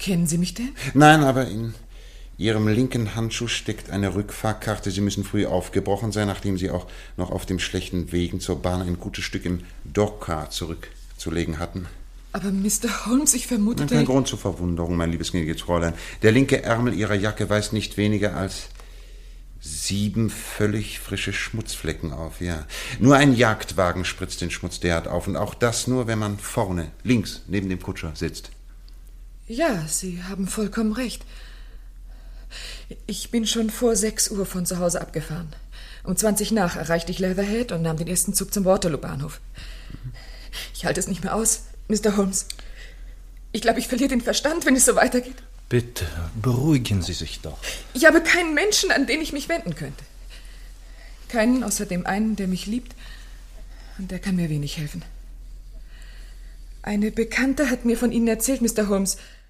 Kennen Sie mich denn? Nein, aber in Ihrem linken Handschuh steckt eine Rückfahrkarte. Sie müssen früh aufgebrochen sein, nachdem Sie auch noch auf dem schlechten Wegen zur Bahn ein gutes Stück im Dorka zurückzulegen hatten. Aber Mr. Holmes, ich vermutete... Kein Grund zur Verwunderung, mein liebes gnädiges Fräulein. Der linke Ärmel Ihrer Jacke weist nicht weniger als 7 völlig frische Schmutzflecken auf, ja. Nur ein Jagdwagen spritzt den Schmutz derart auf, und auch das nur, wenn man vorne, links, neben dem Kutscher sitzt. Ja, Sie haben vollkommen recht. Ich bin schon vor 6 Uhr von zu Hause abgefahren. Um 20 nach erreichte ich Leatherhead und nahm den ersten Zug zum Waterloo-Bahnhof. Ich halte es nicht mehr aus, Mr. Holmes. Ich glaube, ich verliere den Verstand, wenn es so weitergeht. Bitte, beruhigen Sie sich doch. Ich habe keinen Menschen, an den ich mich wenden könnte. Keinen außer dem einen, der mich liebt, und der kann mir wenig helfen. Eine Bekannte hat mir von Ihnen erzählt, Mr. Holmes.